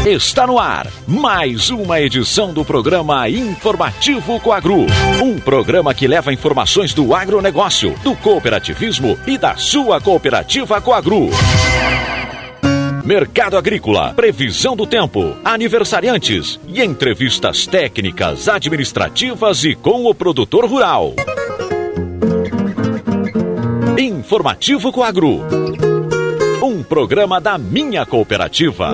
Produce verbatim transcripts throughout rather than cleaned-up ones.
Está no ar mais uma edição do programa Informativo Coagro. Um programa que leva informações do agronegócio, do cooperativismo e da sua cooperativa Coagro. Mercado agrícola, previsão do tempo, aniversariantes e entrevistas técnicas, administrativas e com o produtor rural. Informativo Coagro. Um programa da minha cooperativa.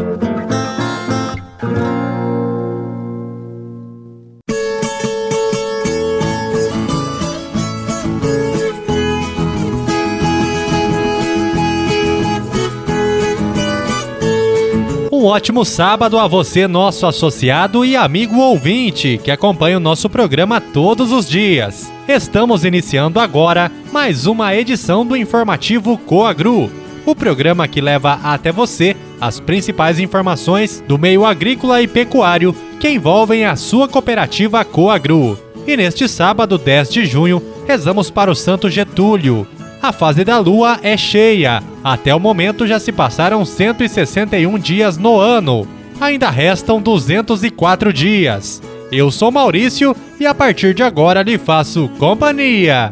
Um ótimo sábado a você, nosso associado e amigo ouvinte, que acompanha o nosso programa todos os dias. Estamos iniciando agora mais uma edição do Informativo Coagro, o programa que leva até você as principais informações do meio agrícola e pecuário que envolvem a sua cooperativa Coagro. E neste sábado, dez de junho, rezamos para o Santo Getúlio. A fase da lua é cheia. Até o momento já se passaram cento e sessenta e um dias no ano. Ainda restam duzentos e quatro dias. Eu sou Maurício e a partir de agora lhe faço companhia.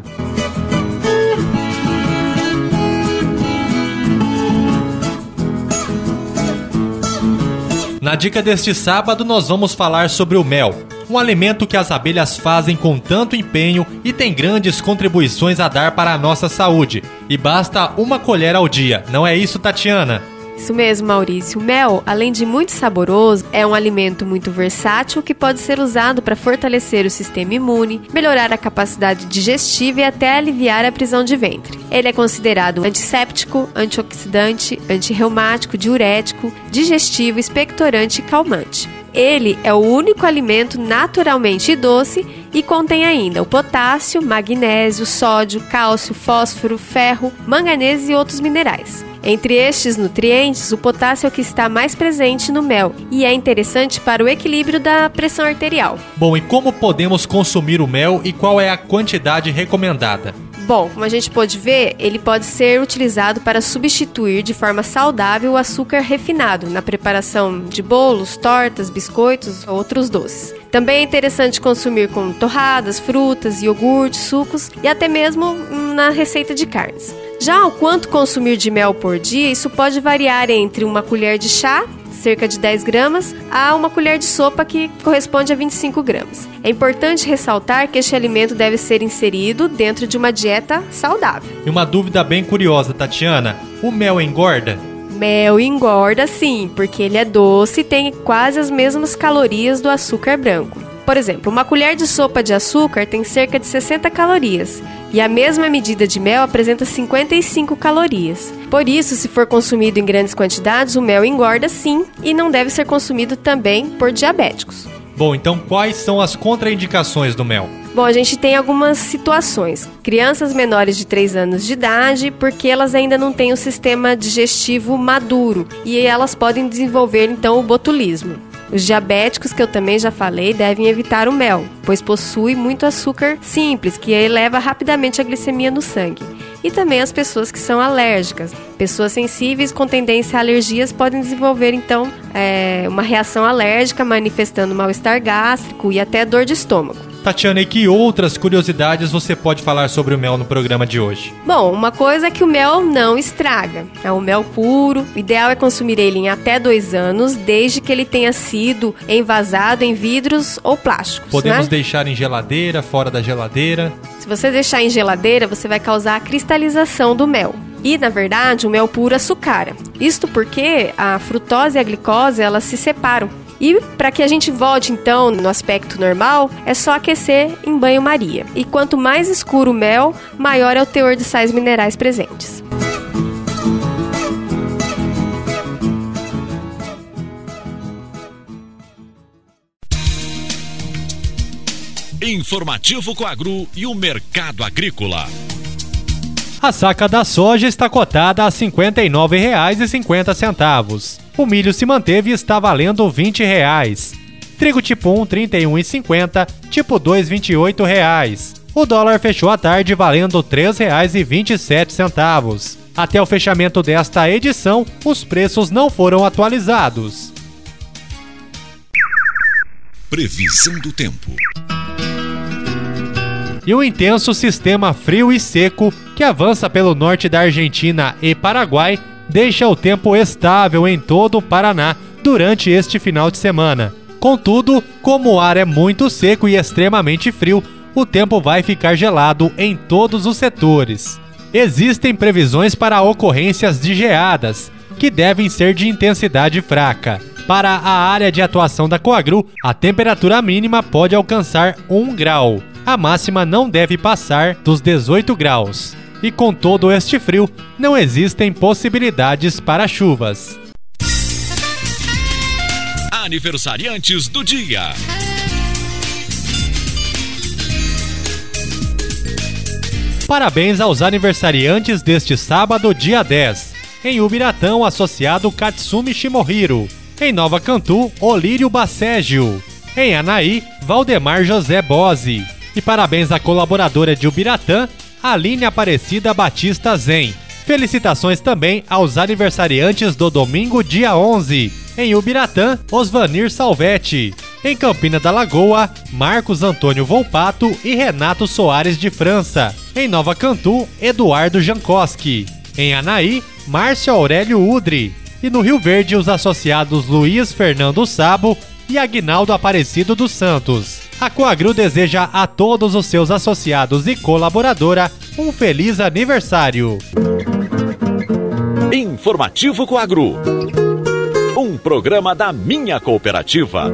Na dica deste sábado nós vamos falar sobre o mel, um alimento que as abelhas fazem com tanto empenho e tem grandes contribuições a dar para a nossa saúde. E basta uma colher ao dia, não é isso, Tatiana? Isso mesmo, Maurício. O mel, além de muito saboroso, é um alimento muito versátil que pode ser usado para fortalecer o sistema imune, melhorar a capacidade digestiva e até aliviar a prisão de ventre. Ele é considerado antisséptico, antioxidante, antirreumático, diurético, digestivo, expectorante e calmante. Ele é o único alimento naturalmente doce e contém ainda o potássio, magnésio, sódio, cálcio, fósforo, ferro, manganês e outros minerais. Entre estes nutrientes, o potássio é o que está mais presente no mel e é interessante para o equilíbrio da pressão arterial. Bom, e como podemos consumir o mel e qual é a quantidade recomendada? Bom, como a gente pode ver, ele pode ser utilizado para substituir de forma saudável o açúcar refinado na preparação de bolos, tortas, biscoitos ou outros doces. Também é interessante consumir com torradas, frutas, iogurtes, sucos e até mesmo na receita de carnes. Já o quanto consumir de mel por dia, isso pode variar entre uma colher de chá, cerca de dez gramas, a uma colher de sopa que corresponde a vinte e cinco gramas. É importante ressaltar que este alimento deve ser inserido dentro de uma dieta saudável. E uma dúvida bem curiosa, Tatiana, o mel engorda? Mel engorda sim, porque ele é doce e tem quase as mesmas calorias do açúcar branco. Por exemplo, uma colher de sopa de açúcar tem cerca de sessenta calorias e a mesma medida de mel apresenta cinquenta e cinco calorias. Por isso, se for consumido em grandes quantidades, o mel engorda sim e não deve ser consumido também por diabéticos. Bom, então quais são as contraindicações do mel? Bom, a gente tem algumas situações. Crianças menores de três anos de idade, porque elas ainda não têm o sistema digestivo maduro e elas podem desenvolver então o botulismo. Os diabéticos, que eu também já falei, devem evitar o mel, pois possui muito açúcar simples, que eleva rapidamente a glicemia no sangue. E também as pessoas que são alérgicas. Pessoas sensíveis com tendência a alergias podem desenvolver, então, é, uma reação alérgica, manifestando mal-estar gástrico e até dor de estômago. Tatiana, e que outras curiosidades você pode falar sobre o mel no programa de hoje? Bom, uma coisa é que o mel não estraga. É um mel puro. O ideal é consumir ele em até dois anos, desde que ele tenha sido envasado em vidros ou plásticos. Podemos né? deixar em geladeira, fora da geladeira? Se você deixar em geladeira, você vai causar a cristalização do mel. E, na verdade, o mel puro açucara. Isto porque a frutose e a glicose, elas se separam. E para que a gente volte então no aspecto normal, é só aquecer em banho-maria. E quanto mais escuro o mel, maior é o teor de sais minerais presentes. Informativo Coagro e o mercado agrícola. A saca da soja está cotada a cinquenta e nove reais e cinquenta centavos. O milho se manteve e está valendo vinte reais. Trigo tipo um, trinta e um reais e cinquenta centavos, tipo dois, vinte e oito reais. O dólar fechou a tarde valendo três reais e vinte e sete centavos. Até o fechamento desta edição, os preços não foram atualizados. Previsão do tempo. E o intenso sistema frio e seco que avança pelo norte da Argentina e Paraguai deixa o tempo estável em todo o Paraná durante este final de semana. Contudo, como o ar é muito seco e extremamente frio, o tempo vai ficar gelado em todos os setores. Existem previsões para ocorrências de geadas, que devem ser de intensidade fraca. Para a área de atuação da Coagru, a temperatura mínima pode alcançar um grau. A máxima não deve passar dos dezoito graus. E com todo este frio, não existem possibilidades para chuvas. Aniversariantes do dia. Parabéns aos aniversariantes deste sábado, dia dez. Em Ubiratã, o associado Katsumi Shimohiro. Em Nova Cantu, Olírio Bacégio. Em Anaí, Valdemar José Bose. E parabéns à colaboradora de Ubiratã, Aline Aparecida Batista Zen. Felicitações também aos aniversariantes do domingo, dia onze. Em Ubiratã, Osvanir Salvetti. Em Campina da Lagoa, Marcos Antônio Volpato e Renato Soares de França. Em Nova Cantu, Eduardo Jankowski. Em Anaí, Márcio Aurélio Udri. E no Rio Verde, os associados Luiz Fernando Sabo e Aguinaldo Aparecido dos Santos. A Coagru deseja a todos os seus associados e colaboradora um feliz aniversário. Informativo Coagru. Um programa da minha cooperativa.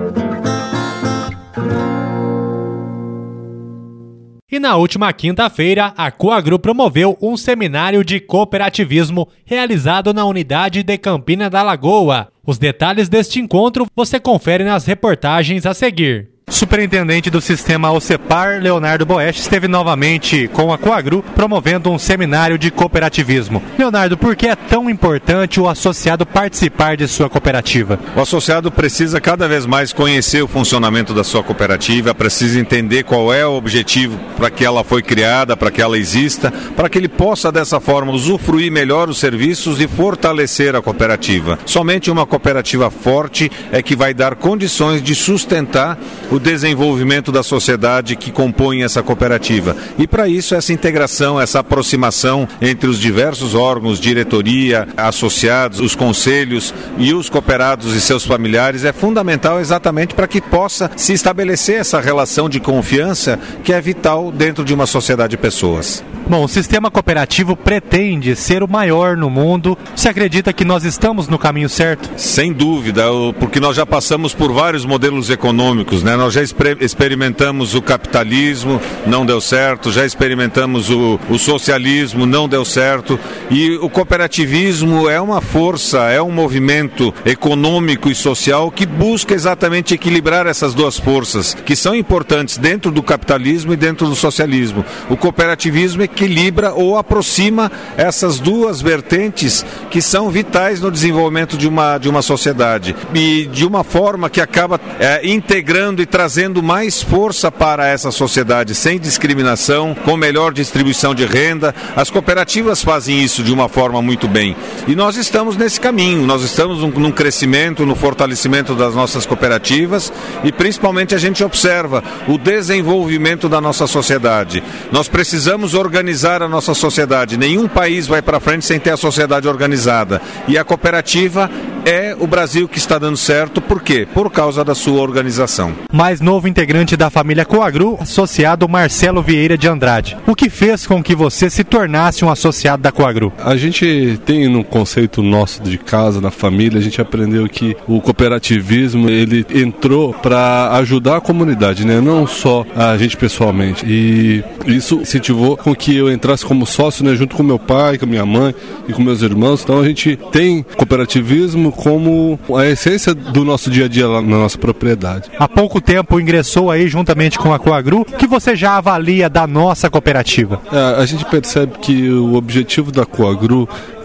E na última quinta-feira, a Coagru promoveu um seminário de cooperativismo realizado na unidade de Campina da Lagoa. Os detalhes deste encontro você confere nas reportagens a seguir. Superintendente do Sistema OCEPAR, Leonardo Boesch, esteve novamente com a Coagru promovendo um seminário de cooperativismo. Leonardo, por que é tão importante o associado participar de sua cooperativa? O associado precisa cada vez mais conhecer o funcionamento da sua cooperativa, precisa entender qual é o objetivo para que ela foi criada, para que ela exista, para que ele possa dessa forma usufruir melhor os serviços e fortalecer a cooperativa. Somente uma cooperativa forte é que vai dar condições de sustentar o desenvolvimento da sociedade que compõe essa cooperativa. E para isso, essa integração, essa aproximação entre os diversos órgãos, diretoria, associados, os conselhos e os cooperados e seus familiares é fundamental exatamente para que possa se estabelecer essa relação de confiança que é vital dentro de uma sociedade de pessoas. Bom, o sistema cooperativo pretende ser o maior no mundo. Você acredita que nós estamos no caminho certo? Sem dúvida, porque nós já passamos por vários modelos econômicos, né? Nós já experimentamos o capitalismo, não deu certo, já experimentamos o, o socialismo, não deu certo, e o cooperativismo é uma força, é um movimento econômico e social que busca exatamente equilibrar essas duas forças, que são importantes dentro do capitalismo e dentro do socialismo. O cooperativismo equilibra ou aproxima essas duas vertentes que são vitais no desenvolvimento de uma, de uma sociedade, e de uma forma que acaba é, integrando e trazendo mais força para essa sociedade, sem discriminação, com melhor distribuição de renda. As cooperativas fazem isso de uma forma muito bem. E nós estamos nesse caminho, nós estamos num, num crescimento, no fortalecimento das nossas cooperativas, e principalmente a gente observa o desenvolvimento da nossa sociedade. Nós precisamos organizar a nossa sociedade. Nenhum país vai para frente sem ter a sociedade organizada. E a cooperativa é o Brasil que está dando certo. Por quê? Por causa da sua organização. Mais novo integrante da família Coagru, associado Marcelo Vieira de Andrade. O que fez com que você se tornasse um associado da Coagru? A gente tem no conceito nosso de casa, na família, a gente aprendeu que o cooperativismo, ele entrou para ajudar a comunidade, né? Não só a gente pessoalmente. E isso incentivou com que eu entrasse como sócio, né? Junto com meu pai, com minha mãe e com meus irmãos. Então a gente tem cooperativismo como a essência do nosso dia a dia lá na nossa propriedade. Há pouco tempo ingressou aí juntamente com a Coagru. O que você já avalia da nossa cooperativa? É, a gente percebe que o objetivo da Coagru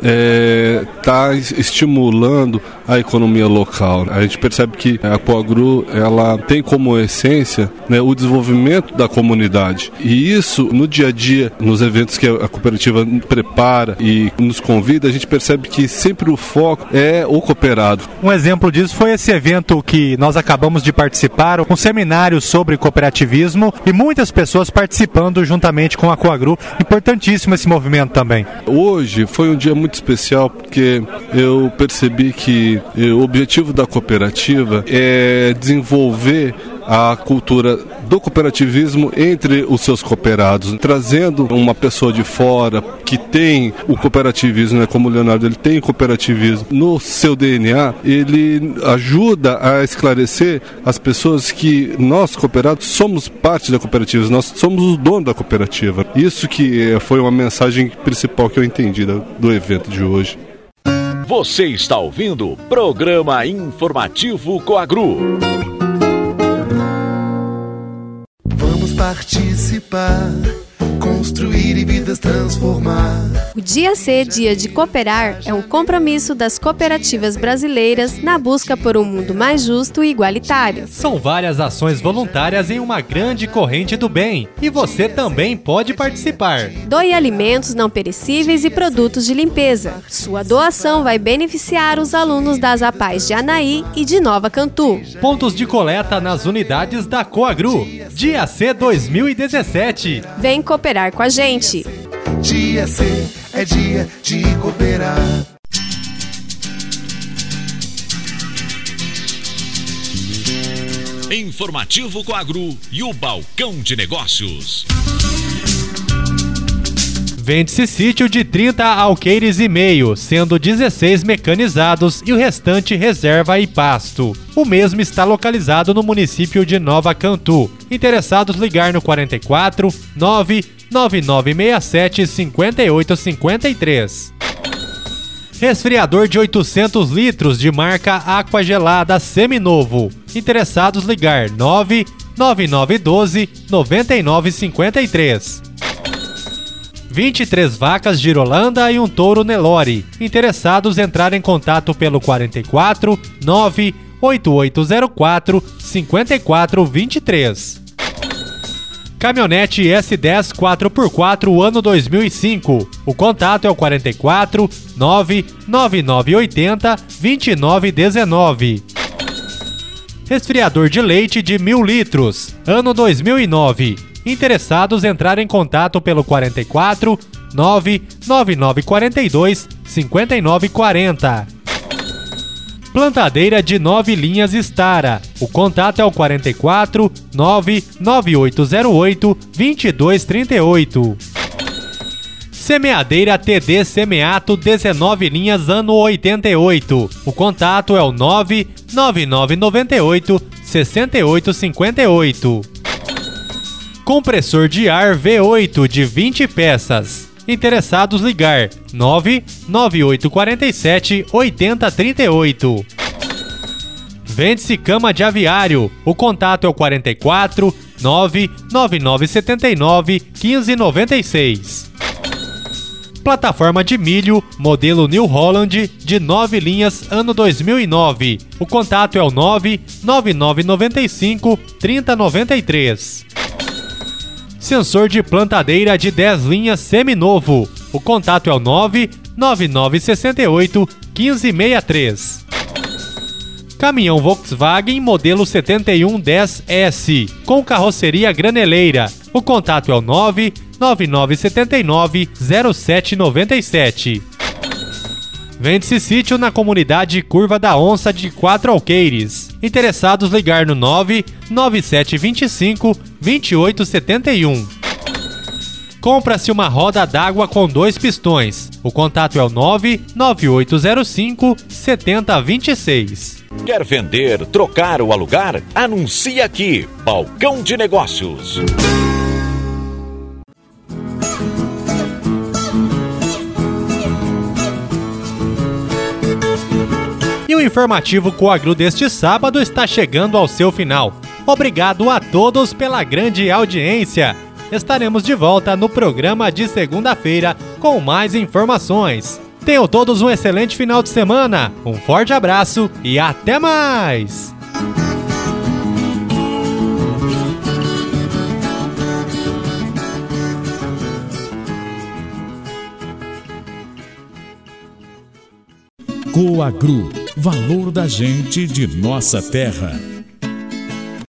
está é, estimulando a economia local. A gente percebe que a Coagru ela tem como essência, né, o desenvolvimento da comunidade. E isso, no dia a dia, nos eventos que a cooperativa prepara e nos convida, a gente percebe que sempre o foco é o cooperado. Um exemplo disso foi esse evento que nós acabamos de participar, um seminário sobre cooperativismo e muitas pessoas participando juntamente com a Coagru. Importantíssimo esse movimento também. Hoje foi um dia muito especial porque eu percebi que o objetivo da cooperativa é desenvolver a cultura do cooperativismo entre os seus cooperados, trazendo uma pessoa de fora que tem o cooperativismo, né, como o Leonardo, ele tem o cooperativismo no seu D N A, ele ajuda a esclarecer as pessoas que nós, cooperados, somos parte da cooperativa, nós somos o dono da cooperativa. Isso que foi uma mensagem principal que eu entendi do evento de hoje. Você está ouvindo o Programa Informativo Coagru. Vamos participar, construir e vidas transformar. O Dia C, Dia de Cooperar, é um compromisso das cooperativas brasileiras na busca por um mundo mais justo e igualitário. São várias ações voluntárias em uma grande corrente do bem, e você também pode participar. Doe alimentos não perecíveis e produtos de limpeza. Sua doação vai beneficiar os alunos das APAES de Anaí e de Nova Cantu. Pontos de coleta nas unidades da Coagru. Dia C dois mil e dezessete. Vem cooperar com a gente. Dia C é dia de cooperar. Informativo Coagru e o Balcão de Negócios. Vende-se sítio de trinta alqueires e meio, sendo dezesseis mecanizados e o restante reserva e pasto. O mesmo está localizado no município de Nova Cantu. Interessados, ligar no quarenta e quatro, nove nove nove seis sete, cinco oito cinco três. Resfriador de oitocentos litros de marca Aqua Gelada seminovo. Interessados, ligar nove nove nove um dois, nove nove cinco três. vinte e três vacas Girolanda e um touro Nelore. Interessados, entrar em contato pelo quarenta e quatro, nove oito oito zero quatro, cinco quatro dois três. Caminhonete S dez quatro por quatro ano dois mil e cinco. O contato é o quarenta e quatro, nove nove nove oito zero, dois nove um nove. Resfriador de leite de mil litros, ano dois mil e nove. Interessados, entrar em contato pelo quarenta e quatro, nove nove nove quatro dois, cinco nove quatro zero. Plantadeira de nove linhas Stara. O contato é o quarenta e quatro, nove nove oito zero oito, dois dois três oito. Semeadeira T D Semeato dezenove linhas ano oitenta e oito. O contato é o nove nove nove nove oito, seis oito cinco oito. Compressor de ar V oito de vinte peças. Interessados, ligar nove nove oito quatro sete, oito zero três oito. Vende-se cama de aviário. O contato é o quarenta e quatro, nove nove nove sete nove, um cinco nove seis. Plataforma de milho, modelo New Holland, de nove linhas, ano dois mil e nove. O contato é o nove nove nove nove cinco, três zero nove três. Sensor de plantadeira de dez linhas seminovo. O contato é o nove nove nove seis oito, um cinco seis três. Caminhão Volkswagen modelo setenta e um dez S, com carroceria graneleira. O contato é o nove nove nove sete nove, zero sete nove sete. Vende-se sítio na comunidade Curva da Onça de Quatro Alqueires. Interessados, ligar no nove nove sete dois cinco, dois oito sete um. Compra-se uma roda d'água com dois pistões. O contato é o nove nove oito zero cinco, sete zero dois seis. Quer vender, trocar ou alugar? Anuncie aqui. Balcão de Negócios. E o informativo Coagru deste sábado está chegando ao seu final. Obrigado a todos pela grande audiência. Estaremos de volta no programa de segunda-feira com mais informações. Tenham todos um excelente final de semana, um forte abraço e até mais! Coagro, valor da gente de nossa terra.